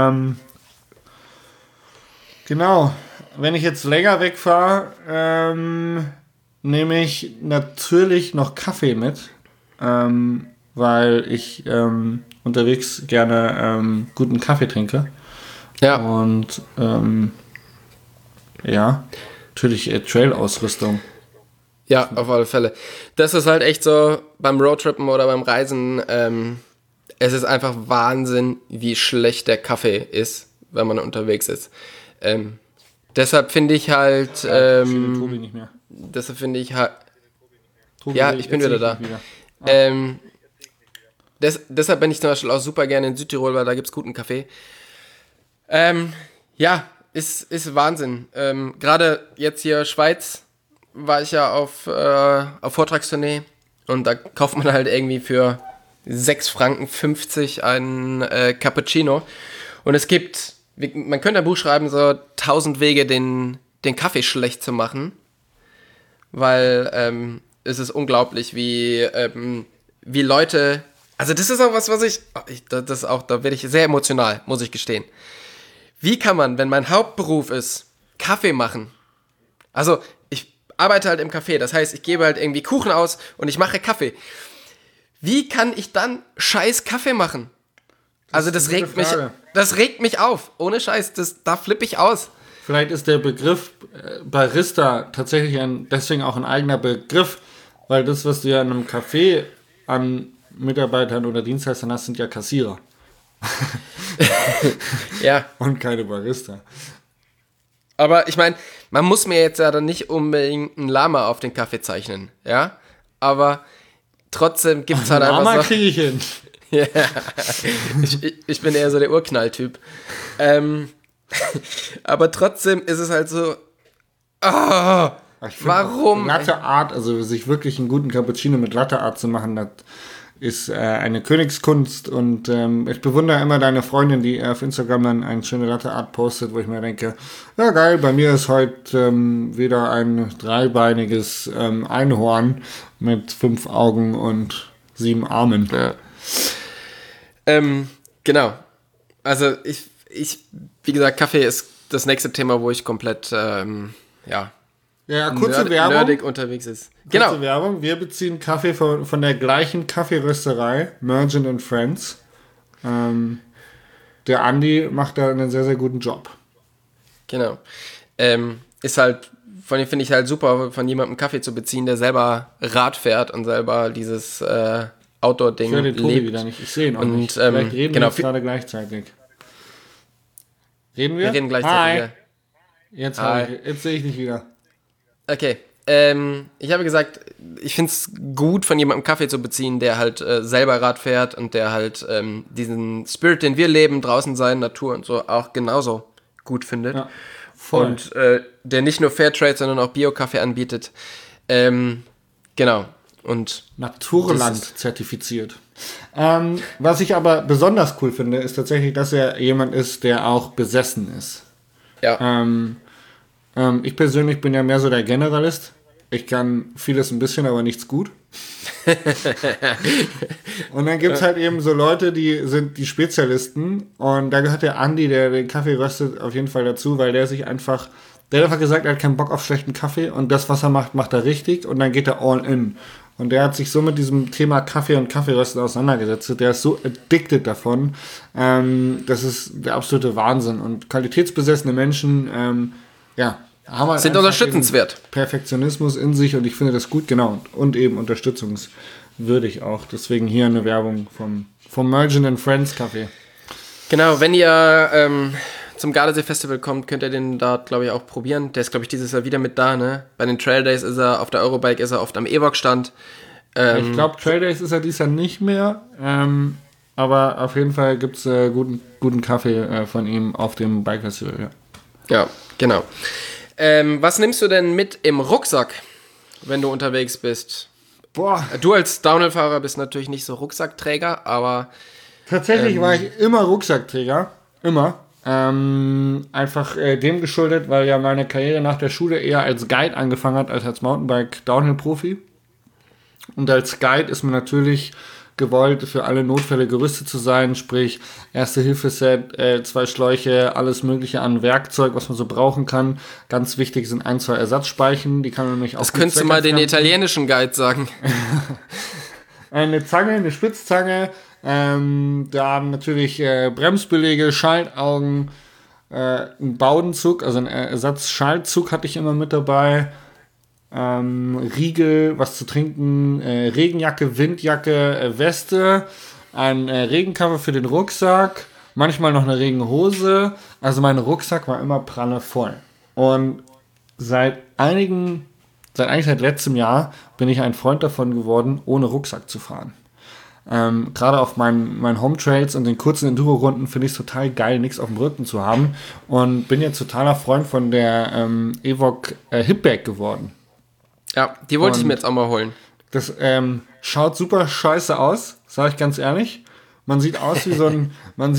Genau. Wenn ich jetzt länger wegfahre, nehme ich natürlich noch Kaffee mit, weil ich unterwegs gerne guten Kaffee trinke. Ja. Und natürlich Trail-Ausrüstung. Ja, auf alle Fälle. Das ist halt echt so beim Roadtrippen oder beim Reisen, es ist einfach Wahnsinn, wie schlecht der Kaffee ist, wenn man unterwegs ist. Deshalb finde ich halt... Tobi nicht mehr. Deshalb finde ich halt... Tobi, Ja, ich bin wieder da. Deshalb bin ich zum Beispiel auch super gerne in Südtirol, weil da gibt es guten Kaffee. Ist Wahnsinn. Gerade jetzt hier Schweiz war ich ja auf Vortragstournee und da kauft man halt irgendwie für 6,50 Franken einen Cappuccino. Und es gibt, man könnte ein Buch schreiben, so 1000 Wege, den Kaffee schlecht zu machen. Weil es ist unglaublich, wie Leute, also das ist auch was da werde ich sehr emotional, muss ich gestehen. Wie kann man, wenn mein Hauptberuf ist, Kaffee machen? Also, ich arbeite halt im Café, das heißt, ich gebe halt irgendwie Kuchen aus und ich mache Kaffee. Wie kann ich dann scheiß Kaffee machen? Also, das regt mich auf. Ohne Scheiß, da flippe ich aus. Vielleicht ist der Begriff Barista tatsächlich deswegen auch ein eigener Begriff, weil das, was du ja in einem Café an Mitarbeitern oder Dienstleistern hast, sind ja Kassierer. Ja. Und keine Barista. Aber ich meine, man muss mir jetzt ja dann nicht unbedingt einen Lama auf den Kaffee zeichnen, ja? Aber trotzdem gibt es halt einfach Lama so... kriege ich hin. Ja, ich bin eher so der Urknall-Typ. Aber trotzdem ist es halt so, Warum? Latte Art, also sich wirklich einen guten Cappuccino mit Latte Art zu machen, das ist eine Königskunst und ich bewundere immer deine Freundin, die auf Instagram dann eine schöne Latte Art postet, wo ich mir denke, ja geil, bei mir ist heute wieder ein dreibeiniges Einhorn mit 5 Augen und 7 Armen. Ja. Genau. Also ich, wie gesagt, Kaffee ist das nächste Thema, wo ich komplett, Kurze Werbung. nerdig unterwegs ist. Genau. Kurze Werbung. Wir beziehen Kaffee von der gleichen Kaffeerösterei, Merchant Friends. Der Andi macht da einen sehr, sehr guten Job. Genau. Ist halt, von dem finde ich halt super, von jemandem Kaffee zu beziehen, der selber Rad fährt und selber dieses Outdoor-Ding Ich höre den Tobi lebt. wieder nicht. Ich sehe ihn auch Und, nicht. Vielleicht reden wir genau, jetzt gerade gleichzeitig. Reden wir? Wir reden gleichzeitig. Hi. Jetzt, Hi. jetzt sehe ich dich wieder. Okay. Ich habe gesagt, ich finde es gut, von jemandem Kaffee zu beziehen, der halt selber Rad fährt und der halt diesen Spirit, den wir leben, draußen sein, Natur und so, auch genauso gut findet. Ja, voll. Und der nicht nur Fairtrade, sondern auch Bio-Kaffee anbietet. Genau. Und Naturland zertifiziert. Was ich aber besonders cool finde, ist tatsächlich, dass er jemand ist, der auch besessen ist. ja, Ich persönlich bin ja mehr so der Generalist. Ich kann vieles ein bisschen, aber nichts gut. Und dann gibt es halt eben so Leute, die sind die Spezialisten. Und da gehört der Andi, der den Kaffee röstet, auf jeden Fall dazu, weil der hat einfach gesagt, er hat keinen Bock auf schlechten Kaffee. Und das, was er macht, macht er richtig. Und dann geht er all in. Und der hat sich so mit diesem Thema Kaffee und Kaffeerösten auseinandergesetzt. Der ist so addicted davon. Das ist der absolute Wahnsinn. Und qualitätsbesessene Menschen, haben halt sind einfach unterstützenswert. diesen Perfektionismus in sich und ich finde das gut, genau. Und eben unterstützungswürdig auch. Deswegen hier eine Werbung vom Merchant Friends Kaffee. Genau, wenn ihr zum Gardasee Festival kommt, könnt ihr den da, glaube ich, auch probieren. Der ist, glaube ich, dieses Jahr wieder mit da, ne? Bei den Trail Days ist er, auf der Eurobike ist er oft am Ewok-Stand. Ich glaube, Trail Days ist er dieses Jahr nicht mehr. Aber auf jeden Fall gibt es guten Kaffee von ihm auf dem Bike Festival, ja. Ja, genau. Was nimmst du denn mit im Rucksack, wenn du unterwegs bist? Boah, Du als Downhill-Fahrer bist natürlich nicht so Rucksackträger, aber tatsächlich war ich immer Rucksackträger. Immer. Einfach dem geschuldet, weil ja meine Karriere nach der Schule eher als Guide angefangen hat, als Mountainbike-Downhill-Profi. Und als Guide ist man natürlich gewollt, für alle Notfälle gerüstet zu sein, sprich Erste-Hilfe-Set, 2 Schläuche, alles mögliche an Werkzeug, was man so brauchen kann. Ganz wichtig sind 1, 2 Ersatzspeichen, die kann man nämlich auch... das könntest du mal den italienischen Guide sagen. Eine Zange, eine Spitzzange, dann natürlich Bremsbeläge, Schaltaugen, ein Bowdenzug, also ein Ersatzschaltzug hatte ich immer mit dabei, Riegel, was zu trinken, Regenjacke, Windjacke, Weste, ein Regencover für den Rucksack, manchmal noch eine Regenhose. Also mein Rucksack war immer prallevoll. Und seit letztem Jahr bin ich ein Freund davon geworden, ohne Rucksack zu fahren. Gerade auf meinen Home Trails und den kurzen Enduro-Runden finde ich es total geil, nichts auf dem Rücken zu haben. Und bin jetzt totaler Freund von der Evoc Hipbag geworden. Ja, die wollte ich mir jetzt auch mal holen. Das schaut super scheiße aus, sage ich ganz ehrlich. Man sieht aus wie so ein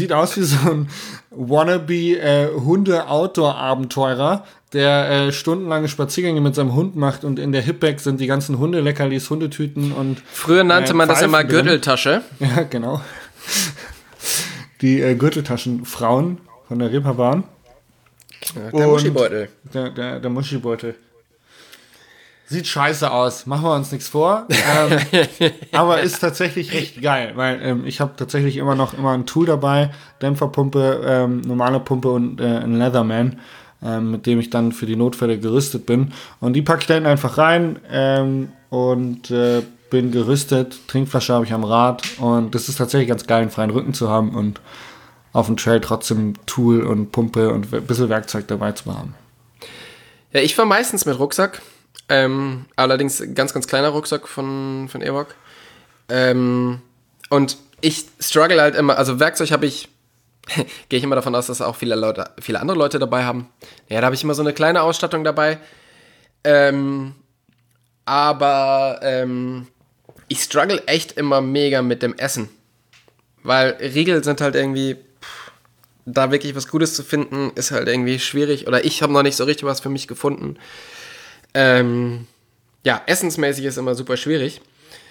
wannabe Hunde-Outdoor-Abenteurer, der stundenlange Spaziergänge mit seinem Hund macht und in der Hipbag sind die ganzen Hundeleckerlis, Hundetüten und Früher nannte man das immer Pfeifen drin. Gürteltasche. Ja, genau. Die Gürteltaschenfrauen von der Reeperbahn. Der Muschibeutel. Der Muschibeutel. Sieht scheiße aus, machen wir uns nichts vor. Aber ist tatsächlich echt geil, weil ich habe tatsächlich immer ein Tool dabei, Dämpferpumpe, normale Pumpe und ein Leatherman, mit dem ich dann für die Notfälle gerüstet bin. Und die packe ich dann einfach rein und bin gerüstet. Trinkflasche habe ich am Rad und das ist tatsächlich ganz geil, einen freien Rücken zu haben und auf dem Trail trotzdem Tool und Pumpe und ein bisschen Werkzeug dabei zu haben. Ja, ich fahre meistens mit Rucksack. Allerdings ganz, ganz kleiner Rucksack von Evoc. Und ich struggle halt immer, also Werkzeug habe ich, gehe ich immer davon aus, dass auch viele andere Leute dabei haben. Ja, da habe ich immer so eine kleine Ausstattung dabei. Aber ich struggle echt immer mega mit dem Essen. Weil Riegel sind halt irgendwie, da wirklich was Gutes zu finden, ist halt irgendwie schwierig. Oder ich habe noch nicht so richtig was für mich gefunden. Ja, essensmäßig ist immer super schwierig.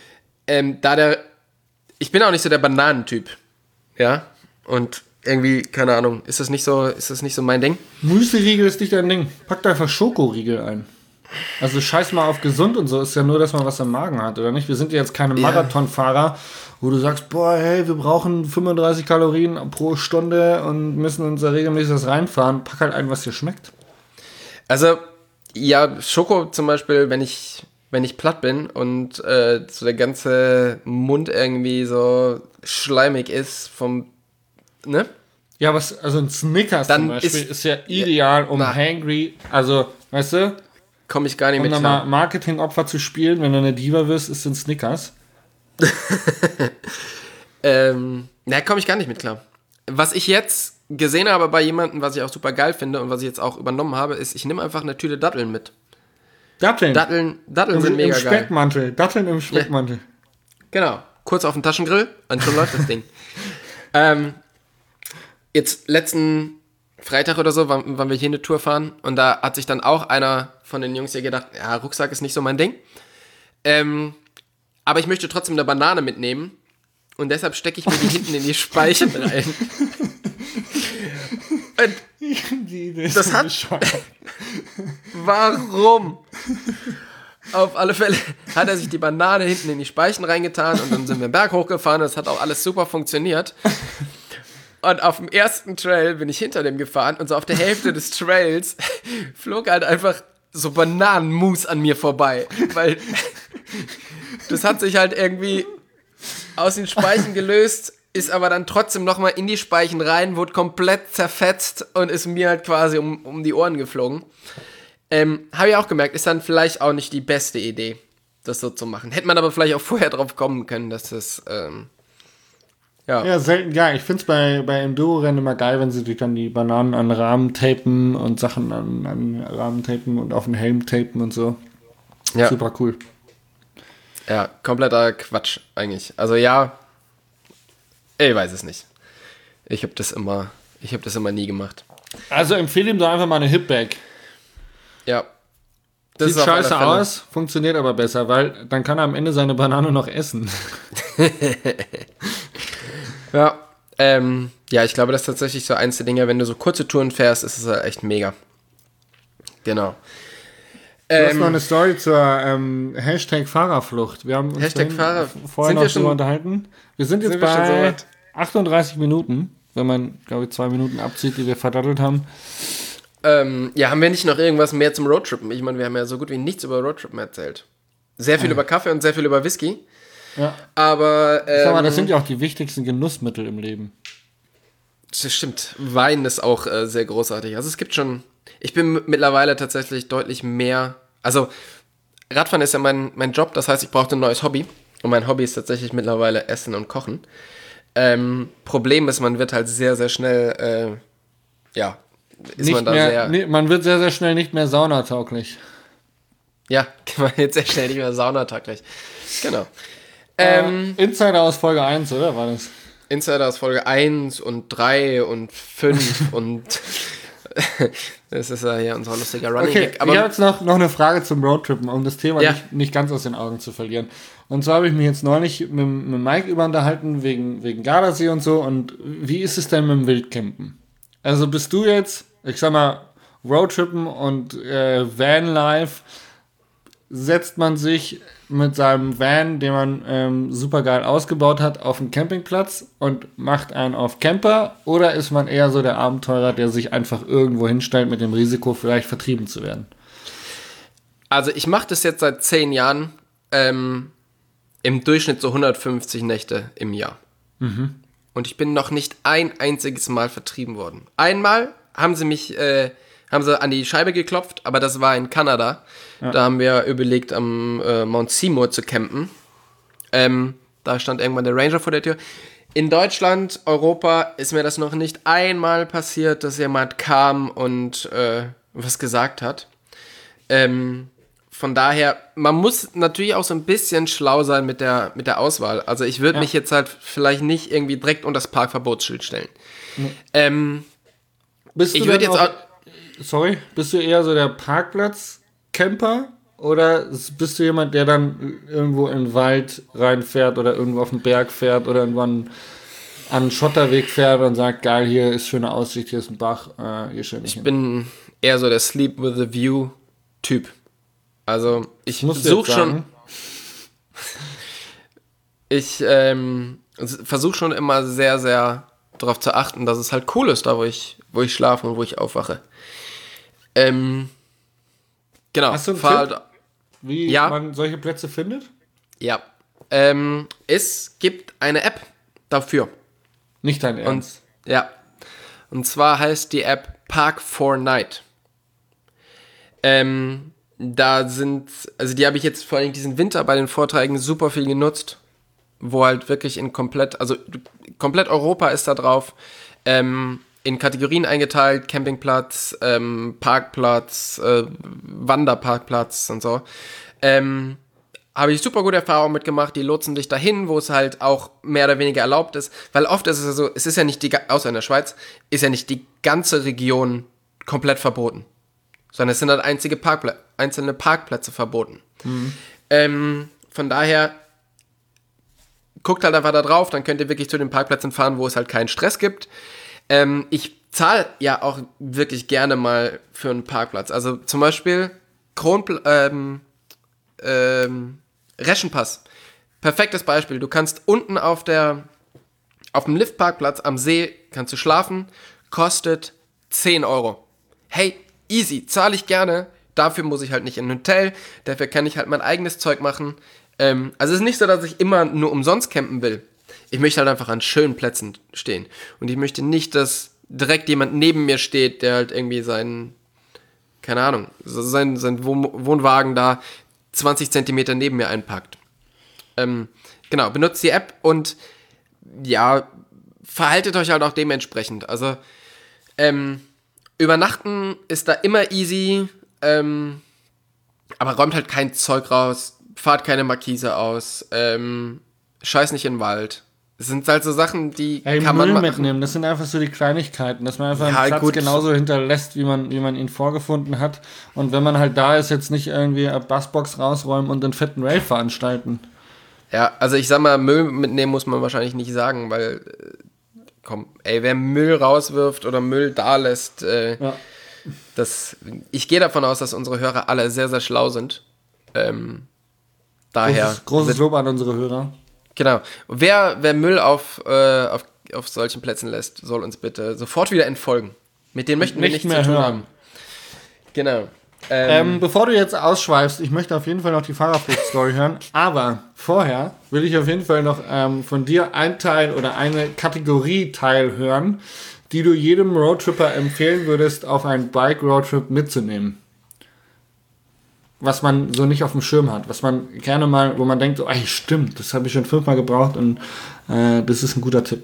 Ich bin auch nicht so der Bananentyp. Ja, und irgendwie, keine Ahnung, ist das nicht so mein Ding? Müsli-Riegel ist nicht dein Ding. Pack da einfach Schokoriegel ein. Also scheiß mal auf gesund und so, ist ja nur, dass man was im Magen hat, oder nicht? Wir sind ja jetzt keine Marathonfahrer, wo du sagst, boah, hey, wir brauchen 35 Kalorien pro Stunde und müssen uns da regelmäßig das reinfahren. Pack halt ein, was dir schmeckt. Also, ja, Schoko zum Beispiel, wenn ich platt bin und so der ganze Mund irgendwie so schleimig ist ne? Ja, also ein Snickers dann zum Beispiel ist ja ideal, um hangry, also, weißt du, komme ich gar nicht mit klar. klar. Um Marketingopfer zu spielen, wenn du eine Diva wirst, ist ein Snickers. Komme ich gar nicht mit klar. Was ich jetzt gesehen habe bei jemandem, was ich auch super geil finde und was ich jetzt auch übernommen habe, ist, ich nehme einfach eine Tüte Datteln mit. Datteln sind mega im Speckmantel. geil. Datteln im Speckmantel. Ja. Genau. Kurz auf den Taschengrill und schon läuft das Ding. Jetzt letzten Freitag oder so waren wir hier eine Tour fahren und da hat sich dann auch einer von den Jungs hier gedacht, ja, Rucksack ist nicht so mein Ding. Aber ich möchte trotzdem eine Banane mitnehmen und deshalb stecke ich mir die hinten in die Speichen rein. Und das hat... Warum? Auf alle Fälle hat er sich die Banane hinten in die Speichen reingetan und dann sind wir den Berg hochgefahren. Das hat auch alles super funktioniert. Und auf dem ersten Trail bin ich hinter dem gefahren und so auf der Hälfte des Trails flog halt einfach so Bananenmus an mir vorbei. Weil das hat sich halt irgendwie aus den Speichen gelöst, ist aber dann trotzdem nochmal in die Speichen rein, wurde komplett zerfetzt und ist mir halt quasi um die Ohren geflogen. Habe ich auch gemerkt, ist dann vielleicht auch nicht die beste Idee, das so zu machen. Hätte man aber vielleicht auch vorher drauf kommen können, dass das, Ja, selten geil. Ich finde es bei Enduro-Rennen immer geil, wenn sie sich dann die Bananen an Rahmen tapen und Sachen an Rahmen tapen und auf den Helm tapen und so. Ja. Super cool. Ja, kompletter Quatsch eigentlich. Also ja, ich weiß es nicht. Ich habe das immer nie gemacht. Also empfehle ihm doch einfach mal eine Hipbag. Ja. Sieht scheiße aus, funktioniert aber besser, weil dann kann er am Ende seine Banane noch essen. Ja, ja, ich glaube, das ist tatsächlich so eins der Dinge, wenn du so kurze Touren fährst, ist es halt echt mega. Genau. Du hast noch eine Story zur Hashtag Fahrerflucht. Wir haben uns vorher noch drüber unterhalten. Wir sind jetzt bei 38 Minuten, wenn man, glaube ich, 2 Minuten abzieht, die wir verdattelt haben. Ja, haben wir nicht noch irgendwas mehr zum Roadtrippen? Ich meine, wir haben ja so gut wie nichts über Roadtrippen erzählt. Sehr viel über Kaffee und sehr viel über Whisky. Ja. Aber ich sag mal, das sind ja auch die wichtigsten Genussmittel im Leben. Das stimmt. Wein ist auch sehr großartig. Also es gibt schon... Ich bin mittlerweile tatsächlich deutlich mehr... Also Radfahren ist ja mein Job, das heißt, ich brauchte ein neues Hobby. Und mein Hobby ist tatsächlich mittlerweile Essen und Kochen. Problem ist, man wird halt sehr, sehr schnell... man wird sehr, sehr schnell nicht mehr saunatauglich. Ja, man wird sehr schnell nicht mehr saunatauglich. Genau. Insider aus Folge 1, oder war das? Insider aus Folge 1 und 3 und 5 und das ist ja hier unser lustiger Running Gag. Aber ich habe jetzt noch eine Frage zum Roadtrippen, um das Thema nicht ganz aus den Augen zu verlieren. Und zwar habe ich mich jetzt neulich mit Mike unterhalten, wegen Gardasee und so. Und wie ist es denn mit dem Wildcampen? Also bist du jetzt, ich sag mal, Roadtrippen und Vanlife, setzt man sich mit seinem Van, den man super geil ausgebaut hat, auf einen Campingplatz und macht einen auf Camper? Oder ist man eher so der Abenteurer, der sich einfach irgendwo hinstellt mit dem Risiko, vielleicht vertrieben zu werden? Also ich mache das jetzt seit 10 Jahren, im Durchschnitt so 150 Nächte im Jahr. Mhm. Und ich bin noch nicht ein einziges Mal vertrieben worden. Einmal haben sie an die Scheibe geklopft, aber das war in Kanada. Ja. Da haben wir überlegt, am Mount Seymour zu campen. Da stand irgendwann der Ranger vor der Tür. In Deutschland, Europa, ist mir das noch nicht einmal passiert, dass jemand kam und was gesagt hat. von daher, man muss natürlich auch so ein bisschen schlau sein mit der Auswahl. Also ich würde mich jetzt halt vielleicht nicht irgendwie direkt unter das Parkverbotsschild stellen. Nee. Bist du eher so der Parkplatz-Camper oder bist du jemand, der dann irgendwo in den Wald reinfährt oder irgendwo auf den Berg fährt oder irgendwann an einen Schotterweg fährt und sagt, geil, hier ist schöne Aussicht, hier ist ein Bach, hier schön Ich bin eher so der Sleep with a View-Typ. Also ich suche schon... Ich versuche schon immer sehr, sehr darauf zu achten, dass es halt cool ist, da wo ich schlafe und wo ich aufwache. Genau. Hast du einen Tipp, wie man solche Plätze findet? Ja. Es gibt eine App dafür. Nicht dein Ernst? Und zwar heißt die App Park4Night. Die habe ich jetzt vor allem diesen Winter bei den Vorträgen super viel genutzt, wo halt wirklich komplett Europa ist da drauf, in Kategorien eingeteilt, Campingplatz, Parkplatz, Wanderparkplatz und so. Habe ich super gute Erfahrungen mitgemacht, die lotsen dich dahin, wo es halt auch mehr oder weniger erlaubt ist, weil oft ist es ja so, es ist ja nicht außer in der Schweiz, ist ja nicht die ganze Region komplett verboten, sondern es sind halt einzelne Parkplätze verboten. Von daher, guckt halt einfach da drauf, dann könnt ihr wirklich zu den Parkplätzen fahren, wo es halt keinen Stress gibt. Ich zahle ja auch wirklich gerne mal für einen Parkplatz. Also zum Beispiel Reschenpass. Perfektes Beispiel. Du kannst unten auf dem Liftparkplatz am See kannst du schlafen, kostet 10 Euro. Hey, easy, zahle ich gerne. Dafür muss ich halt nicht in ein Hotel, dafür kann ich halt mein eigenes Zeug machen. Also es ist nicht so, dass ich immer nur umsonst campen will. Ich möchte halt einfach an schönen Plätzen stehen. Und ich möchte nicht, dass direkt jemand neben mir steht, der halt irgendwie seinen Wohnwagen da 20 Zentimeter neben mir einpackt. Genau, benutzt die App und ja, verhaltet euch halt auch dementsprechend. Also, übernachten ist da immer easy, aber räumt halt kein Zeug raus, fahrt keine Markise aus, scheiß nicht in den Wald. Das sind halt so Sachen, die kann man mitnehmen. Das sind einfach so die Kleinigkeiten, dass man einfach einen Platz genauso hinterlässt, wie man ihn vorgefunden hat. Und wenn man halt da ist, jetzt nicht irgendwie eine Bassbox rausräumen und einen fetten Rave veranstalten. Ja, also ich sag mal, Müll mitnehmen muss man wahrscheinlich nicht sagen, weil, wer Müll rauswirft oder Müll da lässt, ich gehe davon aus, dass unsere Hörer alle sehr, sehr schlau sind. Daher. Großes Lob an unsere Hörer. Genau. Wer Müll auf solchen Plätzen lässt, soll uns bitte sofort wieder entfolgen. Mit denen möchten wir nichts mehr zu tun haben. Genau. Bevor du jetzt ausschweifst, ich möchte auf jeden Fall noch die Fahrerflucht-Story hören, aber vorher will ich auf jeden Fall noch von dir ein Teil oder eine Kategorie-Teil hören, die du jedem Roadtripper empfehlen würdest, auf einen Bike-Roadtrip mitzunehmen. Was man so nicht auf dem Schirm hat, was man gerne mal, wo man denkt, so, ey, stimmt, das habe ich schon 5-mal gebraucht und das ist ein guter Tipp.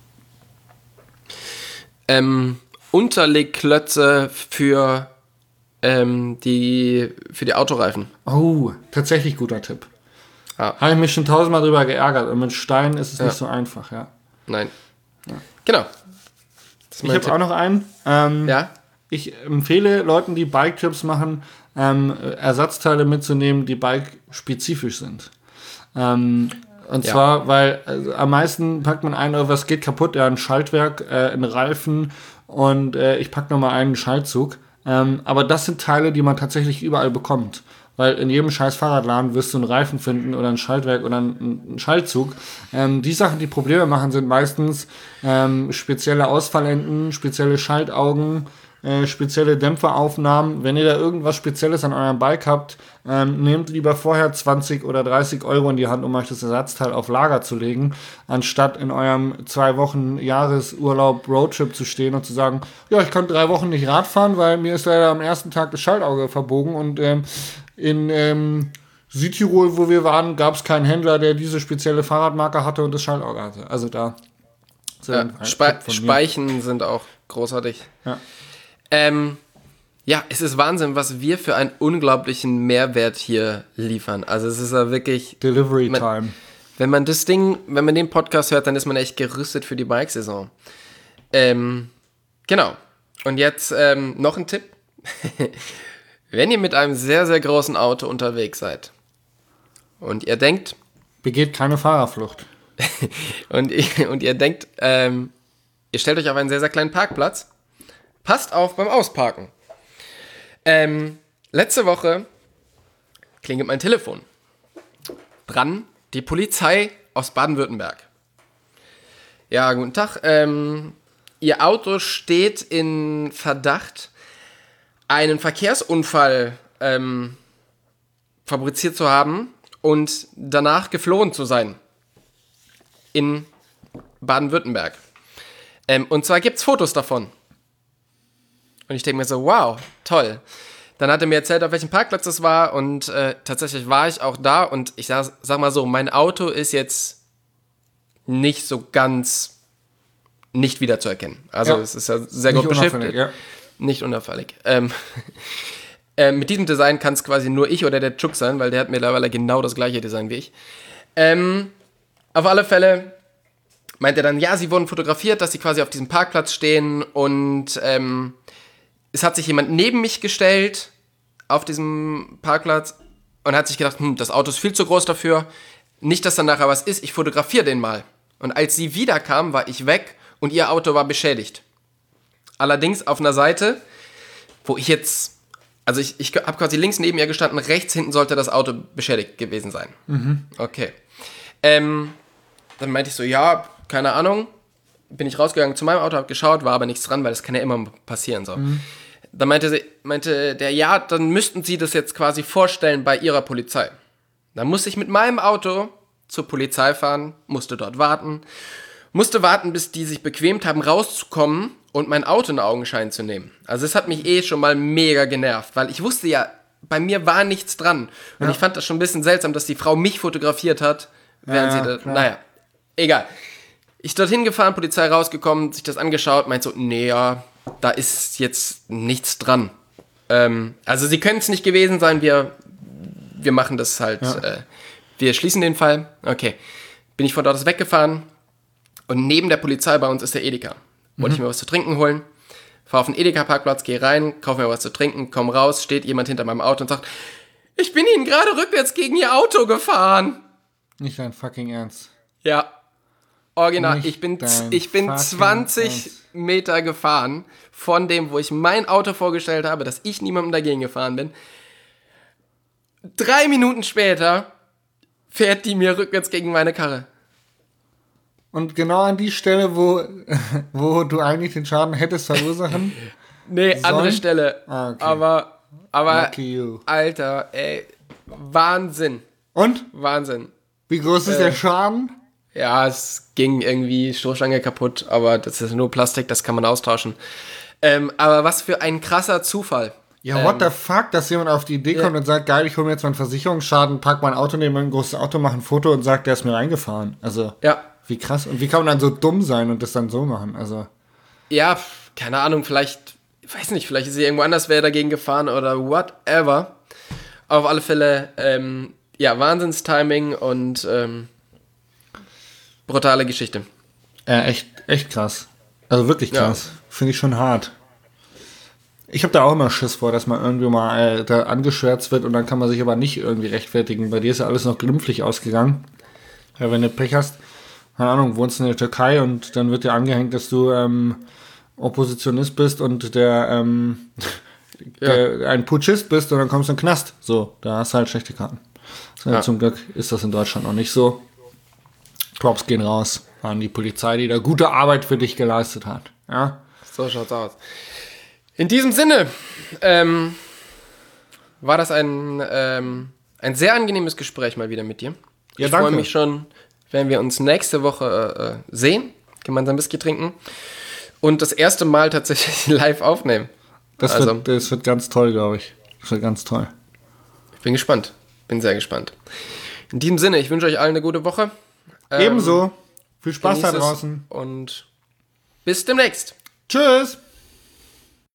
Unterlegklötze für die Autoreifen. Oh, tatsächlich guter Tipp. Ja. Habe ich mich schon 1000-mal drüber geärgert und mit Steinen ist es nicht so einfach, ja. Nein. Ja. Genau. Ich habe auch noch einen. Ich empfehle Leuten, die Bike-Trips machen, Ersatzteile mitzunehmen, die bike-spezifisch sind. Und zwar, weil am meisten packt man ein, was geht kaputt, ein Schaltwerk, ein Reifen und ich packe nochmal einen Schaltzug. Aber das sind Teile, die man tatsächlich überall bekommt. Weil in jedem scheiß Fahrradladen wirst du einen Reifen finden oder ein Schaltwerk oder einen Schaltzug. Die Sachen, die Probleme machen, sind meistens spezielle Ausfallenden, spezielle Schaltaugen, spezielle Dämpferaufnahmen. Wenn ihr da irgendwas Spezielles an eurem Bike habt, nehmt lieber vorher 20 oder 30 Euro in die Hand, um euch das Ersatzteil auf Lager zu legen, anstatt in eurem 2 Wochen Jahresurlaub Roadtrip zu stehen und zu sagen, ja, ich kann 3 Wochen nicht Rad fahren, weil mir ist leider am ersten Tag das Schaltauge verbogen und in Südtirol, wo wir waren, gab es keinen Händler, der diese spezielle Fahrradmarke hatte und das Schaltauge hatte. Also da Speichen sind auch großartig. Ja. ja, es ist Wahnsinn, was wir für einen unglaublichen Mehrwert hier liefern. Also es ist ja wirklich... Delivery Time. Wenn man den Podcast hört, dann ist man echt gerüstet für die Bikesaison. Genau. Und jetzt noch ein Tipp. Wenn ihr mit einem sehr, sehr großen Auto unterwegs seid und ihr denkt... Begeht keine Fahrerflucht. und ihr denkt, ihr stellt euch auf einen sehr, sehr kleinen Parkplatz, passt auf beim Ausparken. Letzte Woche klingelt mein Telefon. Dran die Polizei aus Baden-Württemberg. Ja, guten Tag. Ihr Auto steht in Verdacht, einen Verkehrsunfall fabriziert zu haben und danach geflohen zu sein. In Baden-Württemberg. Und zwar gibt es Fotos davon. Und ich denke mir so, wow, toll. Dann hat er mir erzählt, auf welchem Parkplatz das war und tatsächlich war ich auch da und ich sag mal so, mein Auto ist jetzt nicht so ganz nicht wiederzuerkennen. Also es ist ja sehr gut beschriftet. Ja. Nicht unauffällig. Mit diesem Design kann es quasi nur ich oder der Chuk sein, weil der hat mittlerweile genau das gleiche Design wie ich. Auf alle Fälle meint er dann, ja, sie wurden fotografiert, dass sie quasi auf diesem Parkplatz stehen und es hat sich jemand neben mich gestellt auf diesem Parkplatz und hat sich gedacht, das Auto ist viel zu groß dafür, nicht, dass dann nachher was ist, ich fotografiere den mal. Und als sie wiederkam, war ich weg und ihr Auto war beschädigt. Allerdings auf einer Seite, wo ich jetzt, also ich habe quasi links neben ihr gestanden, rechts hinten sollte das Auto beschädigt gewesen sein. Okay. Dann meinte ich so, ja, keine Ahnung, bin ich rausgegangen zu meinem Auto, habe geschaut, war aber nichts dran, weil das kann ja immer passieren. So. Dann meinte der, ja, dann müssten Sie das jetzt quasi vorstellen bei Ihrer Polizei. Dann musste ich mit meinem Auto zur Polizei fahren, musste dort warten, bis die sich bequemt haben, rauszukommen und mein Auto in Augenschein zu nehmen. Also es hat mich schon mal mega genervt, weil ich wusste ja, bei mir war nichts dran. Und ich fand das schon ein bisschen seltsam, dass die Frau mich fotografiert hat, während sie da, naja, egal. Ich dorthin gefahren, Polizei rausgekommen, sich das angeschaut, meint so, nee, ja, da ist jetzt nichts dran. Also sie können es nicht gewesen sein, wir machen das halt, wir schließen den Fall. Okay, bin ich von dort aus weggefahren und neben der Polizei bei uns ist der Edeka. Wollte ich mir was zu trinken holen, fahre auf den Edeka-Parkplatz, gehe rein, kaufe mir was zu trinken, komm raus, steht jemand hinter meinem Auto und sagt, ich bin Ihnen gerade rückwärts gegen Ihr Auto gefahren. Nicht dein fucking Ernst. Ja. Original, ich bin 20 Meter gefahren von dem, wo ich mein Auto vorgestellt habe, dass ich niemandem dagegen gefahren bin. 3 Minuten später fährt die mir rückwärts gegen meine Karre. Und genau an die Stelle, wo du eigentlich den Schaden hättest verursachen Nee, andere Stelle. Okay. Aber Lucky you. Alter, ey, Wahnsinn. Und? Wahnsinn. Wie groß ist der Schaden? Ja, es ging irgendwie Stoßstange kaputt, aber das ist nur Plastik, das kann man austauschen. Aber was für ein krasser Zufall. Ja, what the fuck, dass jemand auf die Idee kommt und sagt, geil, ich hole mir jetzt meinen Versicherungsschaden, pack mein Auto neben ein großes Auto, mach ein Foto und sagt, der ist mir reingefahren. Also, wie krass. Und wie kann man dann so dumm sein und das dann so machen? Also. Ja, keine Ahnung, vielleicht, ich weiß nicht, vielleicht ist sie irgendwo anders, wäre dagegen gefahren oder whatever. Auf alle Fälle, Wahnsinnstiming und brutale Geschichte. Echt krass. Also wirklich krass. Ja. Finde ich schon hart. Ich habe da auch immer Schiss vor, dass man irgendwie mal da angeschwärzt wird und dann kann man sich aber nicht irgendwie rechtfertigen. Bei dir ist ja alles noch glimpflich ausgegangen. Ja, wenn du Pech hast, keine Ahnung, wohnst in der Türkei und dann wird dir angehängt, dass du Oppositionist bist und der ein Putschist bist und dann kommst du in den Knast. So, da hast du halt schlechte Karten. Zum Glück ist das in Deutschland noch nicht so. Props gehen raus an die Polizei, die da gute Arbeit für dich geleistet hat. Ja? So schaut's aus. In diesem Sinne war das ein sehr angenehmes Gespräch mal wieder mit dir. Ja, ich freue mich schon, wenn wir uns nächste Woche sehen, gemeinsam Whisky trinken und das erste Mal tatsächlich live aufnehmen. Das wird ganz toll, glaube ich. Das wird ganz toll. Ich bin gespannt. Bin sehr gespannt. In diesem Sinne, ich wünsche euch allen eine gute Woche. Ebenso. Viel Spaß da draußen. Und bis demnächst. Tschüss.